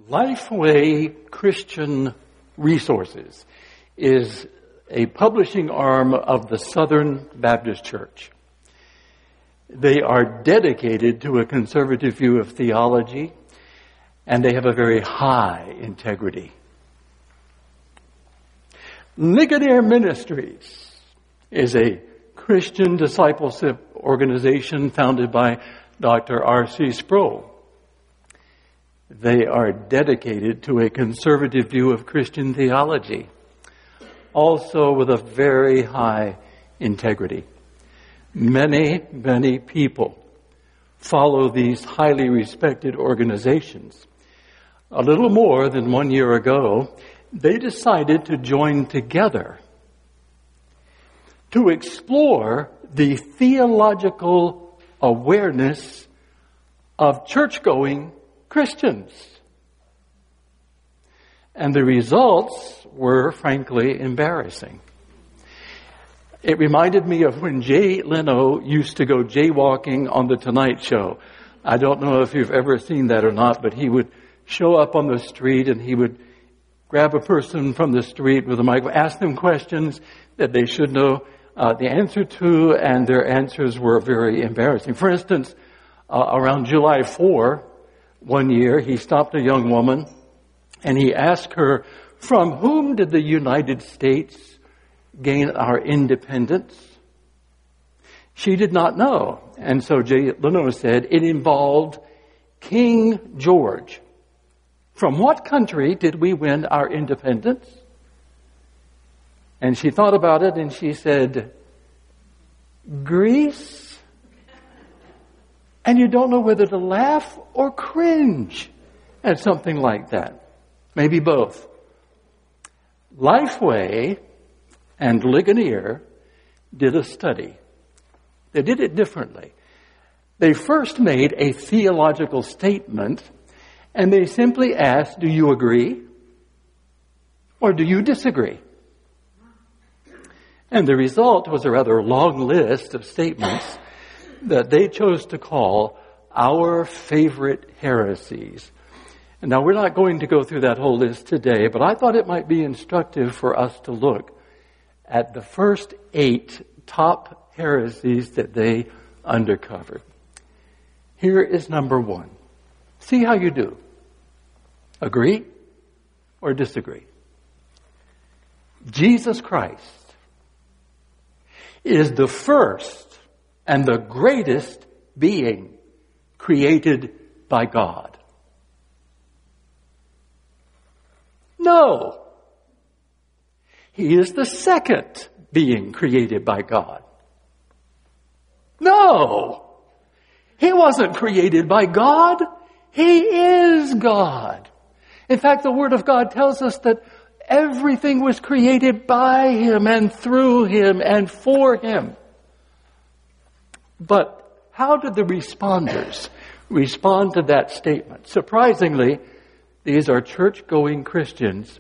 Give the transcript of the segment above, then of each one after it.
Lifeway Christian Resources is a publishing arm of the Southern Baptist Church. They are dedicated to a conservative view of theology, and they have a very high integrity. Ligonier Ministries is a Christian discipleship organization founded by Dr. R.C. Sproul. They are dedicated to a conservative view of Christian theology, also with a very high integrity. Many people follow these highly respected organizations. A little more than 1 year ago, they decided to join together to explore the theological awareness of church-going Christians. And the results were, frankly, embarrassing. It reminded me of when Jay Leno used to go jaywalking on The Tonight Show. I don't know if you've ever seen that or not, but he would show up on the street and he would grab a person from the street with a mic, ask them questions that they should know the answer to, and their answers were very embarrassing. For instance, around July 4, 1 year, he stopped a young woman and he asked her, "From whom did the United States gain our independence?" She did not know. And so Jay Leno said, "It involved King George. From what country did we win our independence?" And she thought about it and she said, "Greece?" And you don't know whether to laugh or cringe at something like that. Maybe both. Lifeway and Ligonier did a study. They did it differently. They first made a theological statement, and they simply asked, "Do you agree? Or do you disagree?" And the result was a rather long list of statements that they chose to call our favorite heresies. And now we're not going to go through that whole list today, but I thought it might be instructive for us to look at the first 8 top heresies that they uncovered. Here is number 1. See how you do. Agree or disagree? Jesus Christ is the first and the greatest being created by God. No. He is the second being created by God. No. He wasn't created by God. He is God. In fact, the Word of God tells us that everything was created by Him and through Him and for Him. But how did the responders respond to that statement? Surprisingly, these are church-going Christians.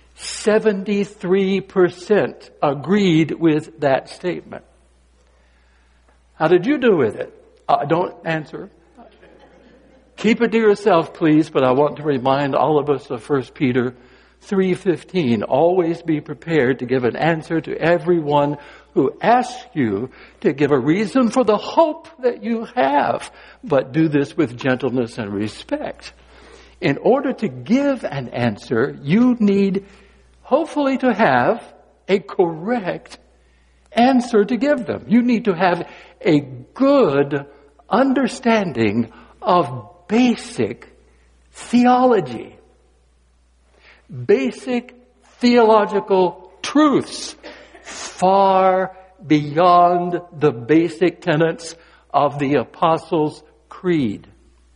73% agreed with that statement. How did you do with it? Don't answer. Keep it to yourself, please, but I want to remind all of us of 1 Peter 3:15. Always be prepared to give an answer to everyone who asks you to give a reason for the hope that you have, but do this with gentleness and respect. In order to give an answer, you need hopefully to have a correct answer to give them. You need to have a good understanding of basic theology. Basic theological truths far beyond the basic tenets of the Apostles' Creed.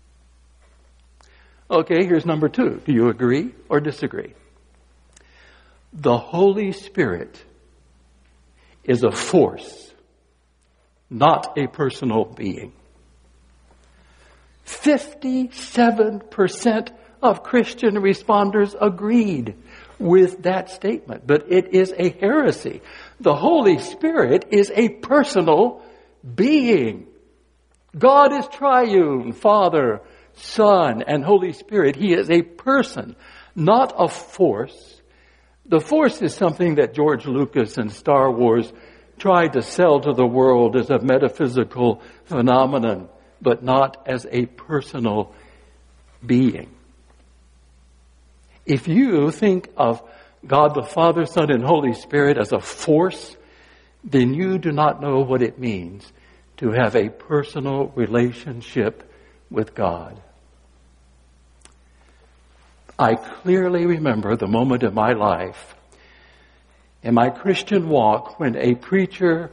Okay, here's number 2. Do you agree or disagree? The Holy Spirit is a force, not a personal being. 57% of Christian responders agreed with that statement, but it is a heresy. The Holy Spirit is a personal being. God is triune, Father, Son, and Holy Spirit. He is a person, not a force. The force is something that George Lucas and Star Wars tried to sell to the world as a metaphysical phenomenon, but not as a personal being. If you think of God the Father, Son, and Holy Spirit as a force, then you do not know what it means to have a personal relationship with God. I clearly remember the moment in my life, in my Christian walk, when a preacher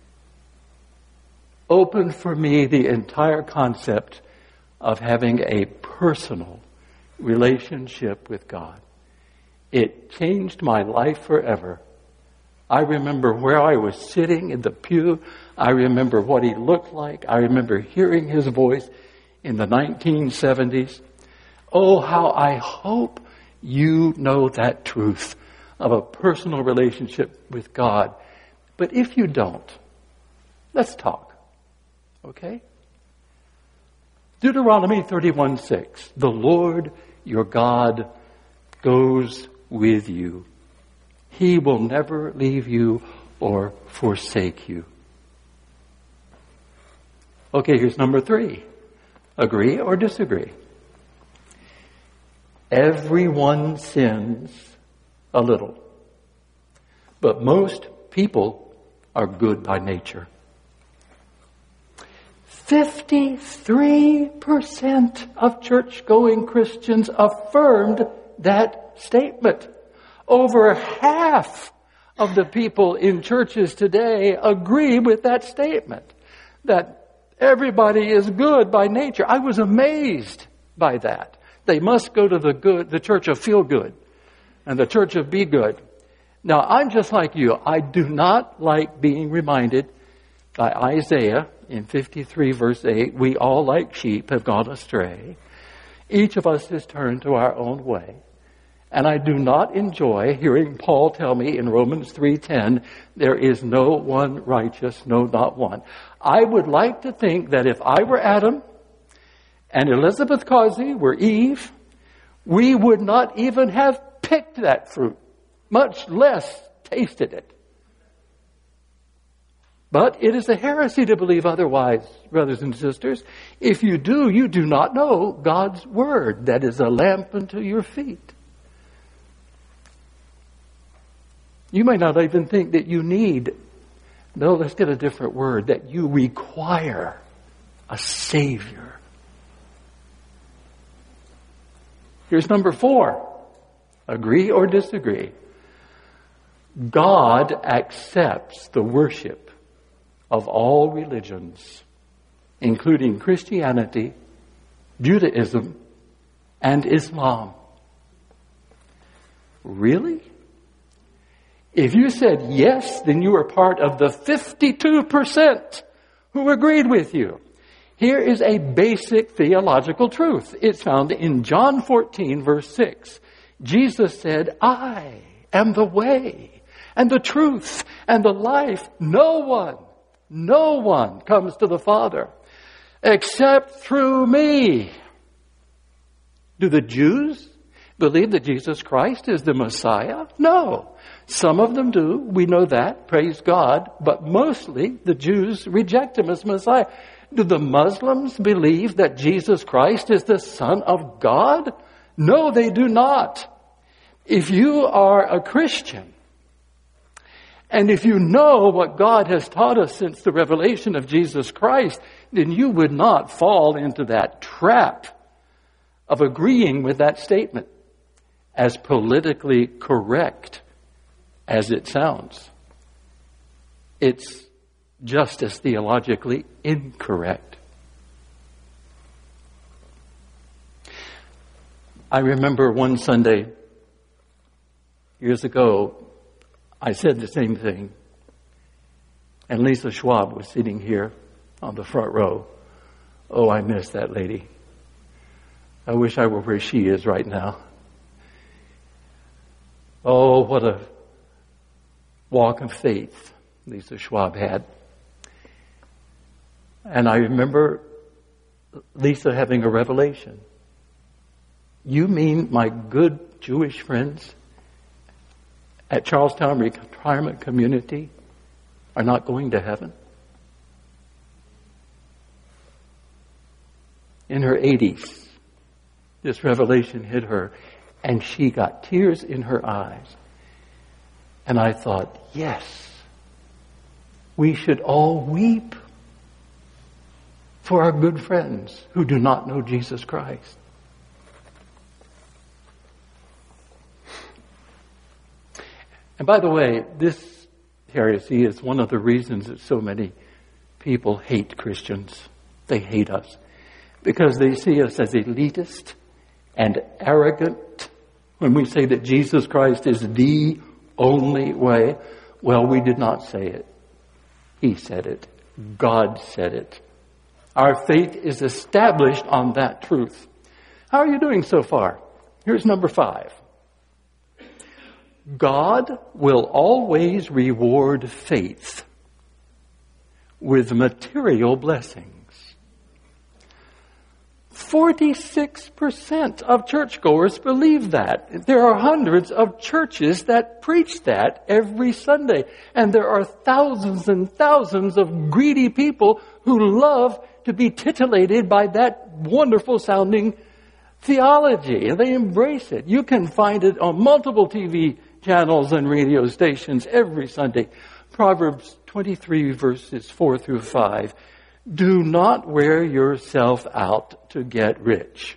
opened for me the entire concept of having a personal relationship with God. It changed my life forever. I remember where I was sitting in the pew. I remember what he looked like. I remember hearing his voice in the 1970s. Oh, how I hope you know that truth of a personal relationship with God. But if you don't, let's talk. Okay? Deuteronomy 31:6. The Lord your God goes with you. He will never leave you or forsake you. Okay, here's number 3. Agree or disagree? Everyone sins a little, but most people are good by nature. 53% of church-going Christians affirmed that statement. Over half of the people in churches today agree with that statement, that everybody is good by nature. I was amazed by that. They must go to the church of feel good and the church of be good. Now, I'm just like you. I do not like being reminded by Isaiah in 53 verse 8, we all like sheep have gone astray. Each of us has turned to our own way. And I do not enjoy hearing Paul tell me in Romans 3:10, there is no one righteous, no, not one. I would like to think that if I were Adam and Elizabeth Causey were Eve, we would not even have picked that fruit, much less tasted it. But it is a heresy to believe otherwise, brothers and sisters. If you do, you do not know God's word that is a lamp unto your feet. You may not even think that you need, no, let's get a different word, that you require a Savior. Here's number 4. Agree or disagree? God accepts the worship of all religions, including Christianity, Judaism, and Islam. Really? If you said yes, then you are part of the 52% who agreed with you. Here is a basic theological truth. It's found in John 14, verse 6. Jesus said, I am the way and the truth and the life. No one comes to the Father except through me. Do the Jews believe that Jesus Christ is the Messiah? No. Some of them do. We know that. Praise God. But mostly the Jews reject him as Messiah. Do the Muslims believe that Jesus Christ is the Son of God? No, they do not. If you are a Christian, and if you know what God has taught us since the revelation of Jesus Christ, then you would not fall into that trap of agreeing with that statement, as politically correct as it sounds. It's just as theologically incorrect. I remember one Sunday years ago, I said the same thing. And Lisa Schwab was sitting here on the front row. Oh, I miss that lady. I wish I were where she is right now. Oh, what a walk of faith Lisa Schwab had. And I remember Lisa having a revelation. You mean my good Jewish friends at Charlestown Retirement Community are not going to heaven? In her 80s, this revelation hit her, and she got tears in her eyes. And I thought, yes, we should all weep for our good friends who do not know Jesus Christ. And by the way, this heresy is one of the reasons that so many people hate Christians. They hate us because they see us as elitist and arrogant. When we say that Jesus Christ is the only way, well, we did not say it. He said it. God said it. Our faith is established on that truth. How are you doing so far? Here's number 5. God will always reward faith with material blessings. 46% of churchgoers believe that. There are hundreds of churches that preach that every Sunday. And there are thousands and thousands of greedy people who love to be titillated by that wonderful sounding theology. And they embrace it. You can find it on multiple TV channels and radio stations every Sunday. Proverbs 23 verses 4 through 5. Do not wear yourself out to get rich.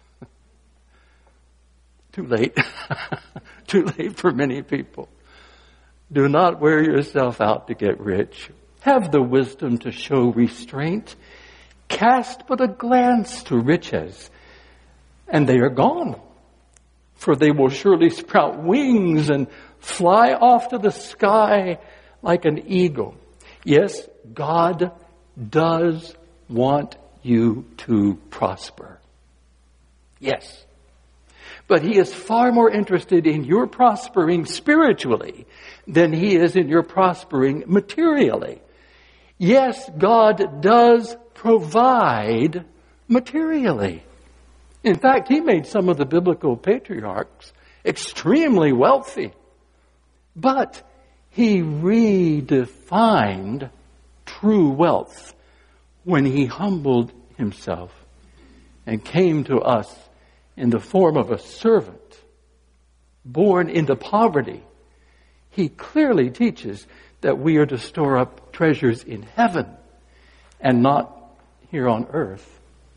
Too late. Too late for many people. Do not wear yourself out to get rich. Have the wisdom to show restraint. Cast but a glance to riches, and they are gone. For they will surely sprout wings and fly off to the sky like an eagle. Yes, God does want you to prosper. Yes. But He is far more interested in your prospering spiritually than He is in your prospering materially. Yes, God does provide materially. In fact, He made some of the biblical patriarchs extremely wealthy. But He redefined true wealth when He humbled Himself and came to us in the form of a servant, born into poverty. He clearly teaches that we are to store up treasures in heaven and not here on earth.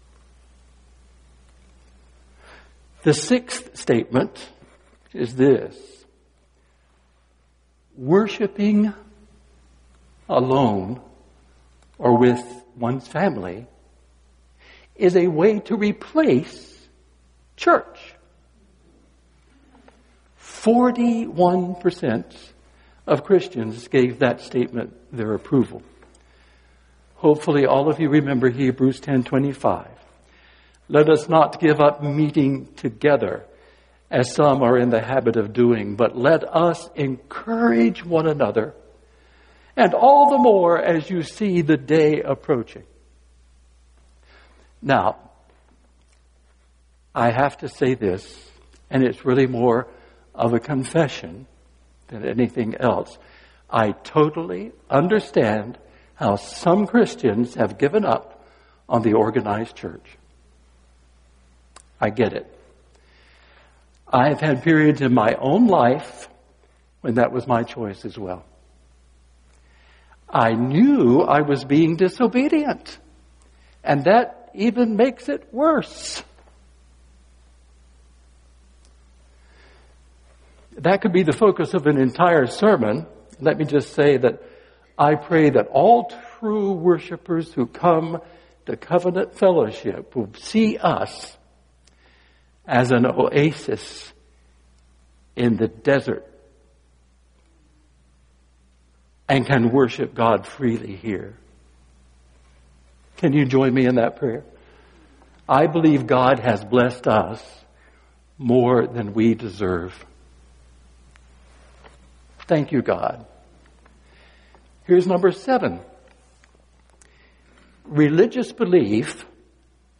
The 6th statement is this: worshiping alone or with one's family is a way to replace church. 41% of Christians gave that statement their approval. Hopefully all of you remember Hebrews 10:25. Let us not give up meeting together, as some are in the habit of doing, but let us encourage one another, and all the more as you see the day approaching. Now, I have to say this, and it's really more of a confession than anything else. I totally understand how some Christians have given up on the organized church. I get it. I have had periods in my own life when that was my choice as well. I knew I was being disobedient, and that even makes it worse. That could be the focus of an entire sermon. Let me just say that I pray that all true worshipers who come to Covenant Fellowship will see us as an oasis in the desert and can worship God freely here. Can you join me in that prayer? I believe God has blessed us more than we deserve. Thank you, God. Here's number 7. Religious belief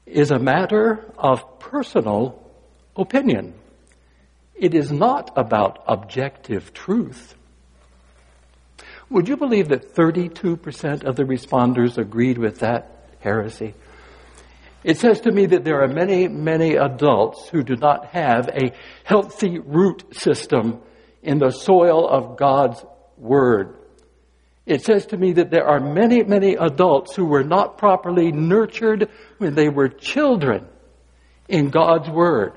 is a matter of personal opinion. It is not about objective truth. Would you believe that 32% of the responders agreed with that heresy? It says to me that there are many, many adults who do not have a healthy root system in the soil of God's Word. It says to me that there are many, many adults who were not properly nurtured when they were children in God's Word.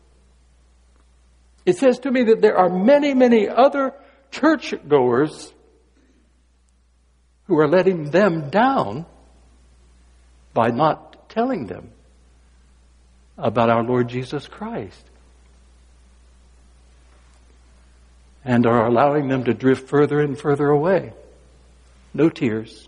It says to me that there are many, many other churchgoers who are letting them down by not telling them about our Lord Jesus Christ, and are allowing them to drift further and further away. No tears.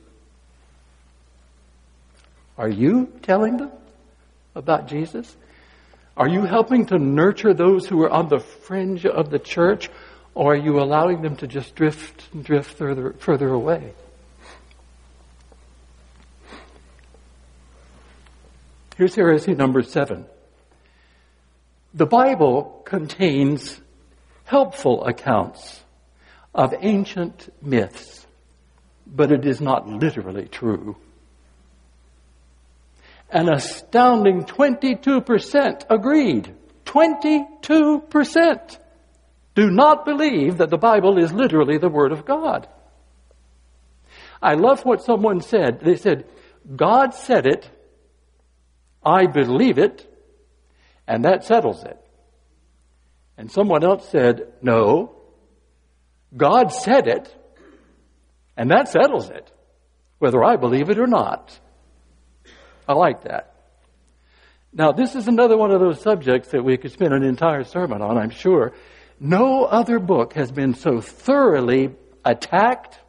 Are you telling them about Jesus? Are you helping to nurture those who are on the fringe of the church, or are you allowing them to just drift further away? Here's heresy number 7. The Bible contains helpful accounts of ancient myths, but it is not literally true. An astounding 22% agreed. 22% do not believe that the Bible is literally the Word of God. I love what someone said. They said, God said it, I believe it, and that settles it. And someone else said, no, God said it, and that settles it, whether I believe it or not. I like that. Now, this is another one of those subjects that we could spend an entire sermon on, I'm sure. No other book has been so thoroughly attacked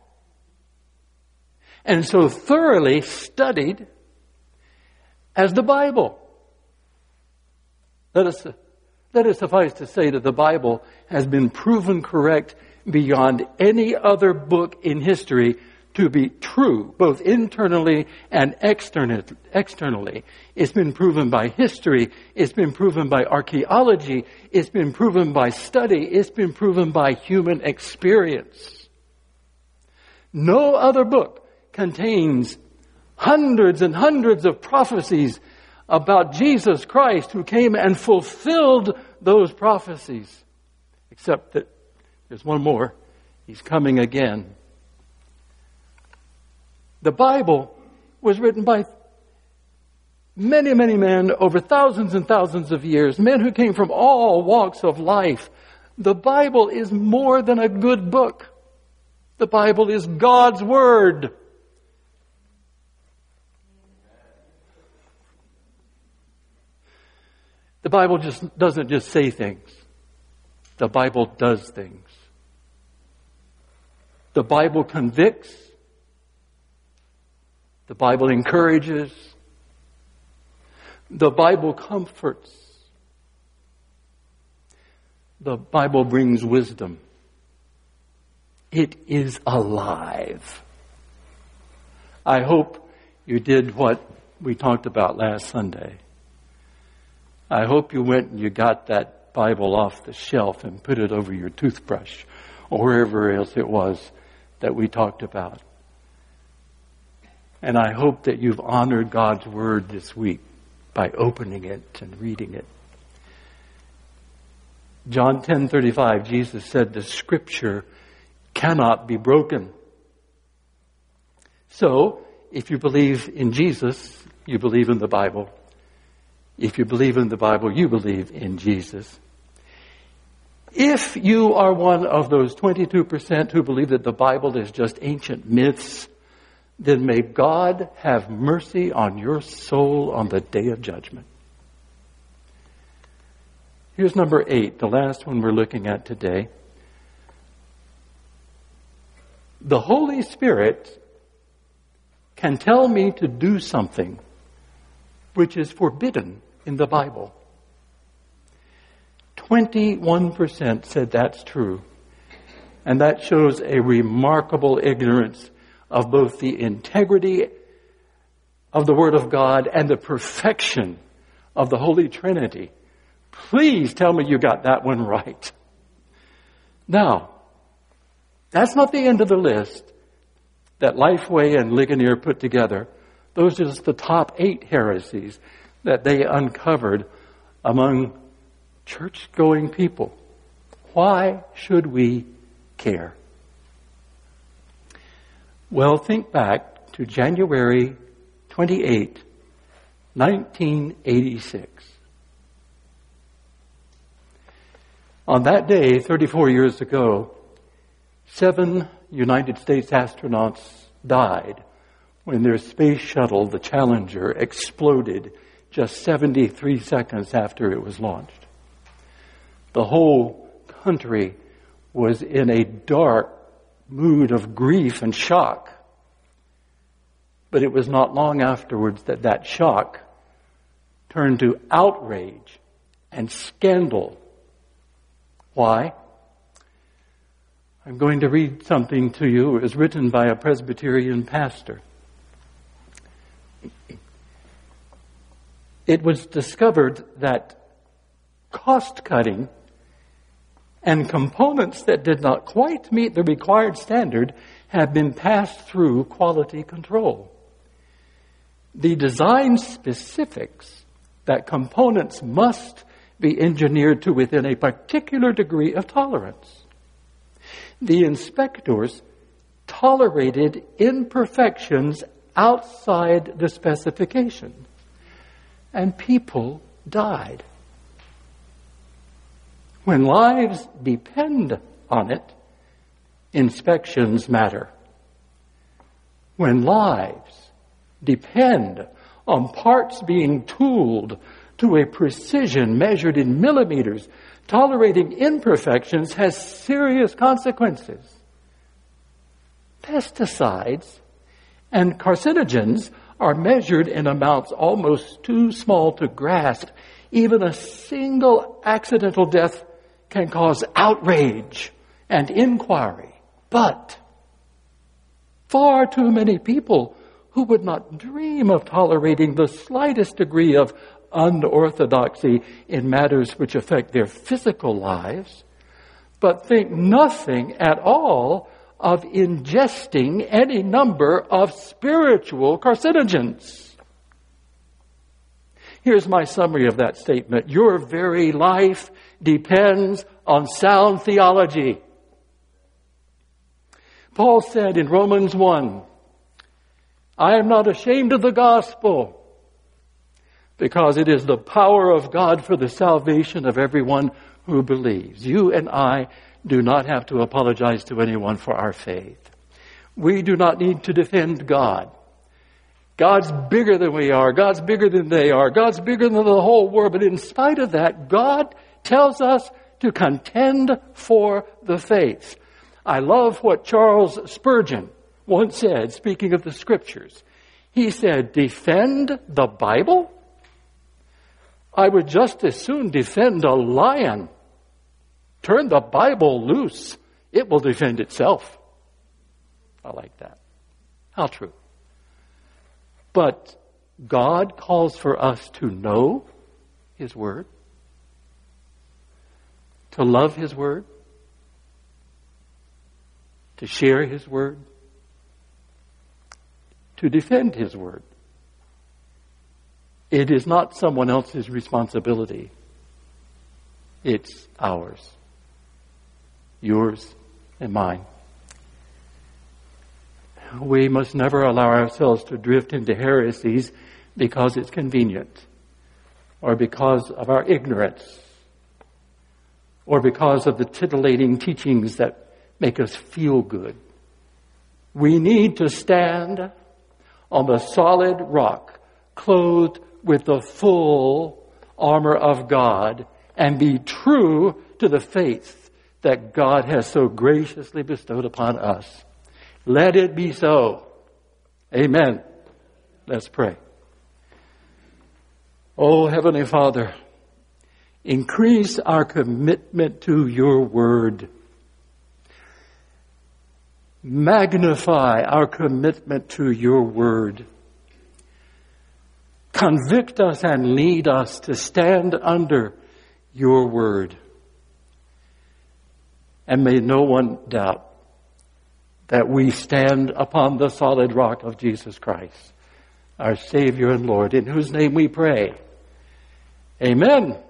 and so thoroughly studied as the Bible. Let it suffice to say that the Bible has been proven correct beyond any other book in history to be true, both internally and externally. It's been proven by history. It's been proven by archaeology. It's been proven by study. It's been proven by human experience. No other book contains hundreds and hundreds of prophecies about Jesus Christ who came and fulfilled those prophecies. Except that there's one more. He's coming again. The Bible was written by many, many men over thousands and thousands of years, men who came from all walks of life. The Bible is more than a good book. The Bible is God's Word. The Bible doesn't just say things. The Bible does things. The Bible convicts. The Bible encourages. The Bible comforts. The Bible brings wisdom. It is alive. I hope you did what we talked about last Sunday. I hope you went and you got that Bible off the shelf and put it over your toothbrush or wherever else it was that we talked about. And I hope that you've honored God's Word this week by opening it and reading it. John 10:35, Jesus said, the Scripture cannot be broken. So, if you believe in Jesus, you believe in the Bible. If you believe in the Bible, you believe in Jesus. If you are one of those 22% who believe that the Bible is just ancient myths, then may God have mercy on your soul on the day of judgment. Here's number 8, the last one we're looking at today. The Holy Spirit can tell me to do something which is forbidden in the Bible. 21% said that's true. And that shows a remarkable ignorance of both the integrity of the Word of God and the perfection of the Holy Trinity. Please tell me you got that one right. Now, that's not the end of the list that Lifeway and Ligonier put together. Those are just the top 8 heresies that they uncovered among church-going people. Why should we care? Well, think back to January 28, 1986. On that day, 34 years ago, 7 United States astronauts died when their space shuttle, the Challenger, exploded just 73 seconds after it was launched. The whole country was in a dark mood of grief and shock. But it was not long afterwards that that shock turned to outrage and scandal. Why? I'm going to read something to you. It was written by a Presbyterian pastor. It was discovered that cost-cutting and components that did not quite meet the required standard have been passed through quality control. The design specifics that components must be engineered to within a particular degree of tolerance. The inspectors tolerated imperfections outside the specification, and people died. When lives depend on it, inspections matter. When lives depend on parts being tooled to a precision measured in millimeters, tolerating imperfections has serious consequences. Pesticides and carcinogens are measured in amounts almost too small to grasp. Even a single accidental death can cause outrage and inquiry. But far too many people who would not dream of tolerating the slightest degree of unorthodoxy in matters which affect their physical lives, but think nothing at all of ingesting any number of spiritual carcinogens. Here's my summary of that statement. Your very life depends on sound theology. Paul said in Romans 1, I am not ashamed of the gospel, because it is the power of God for the salvation of everyone who believes. You and I do not have to apologize to anyone for our faith. We do not need to defend God. God's bigger than we are. God's bigger than they are. God's bigger than the whole world. But in spite of that, God tells us to contend for the faith. I love what Charles Spurgeon once said, speaking of the Scriptures. He said, defend the Bible? I would just as soon defend a lion. Turn the Bible loose. It will defend itself. I like that. How true. But God calls for us to know His Word, to love His Word, to share His Word, to defend His Word. It is not someone else's responsibility. It's ours. Yours and mine. We must never allow ourselves to drift into heresies because it's convenient, or because of our ignorance, or because of the titillating teachings that make us feel good. We need to stand on the solid rock, clothed with the full armor of God, and be true to the faith that God has so graciously bestowed upon us. Let it be so. Amen. Let's pray. Oh, Heavenly Father, increase our commitment to your word. Magnify our commitment to your word. Convict us and lead us to stand under your word. And may no one doubt that we stand upon the solid rock of Jesus Christ, our Savior and Lord, in whose name we pray. Amen.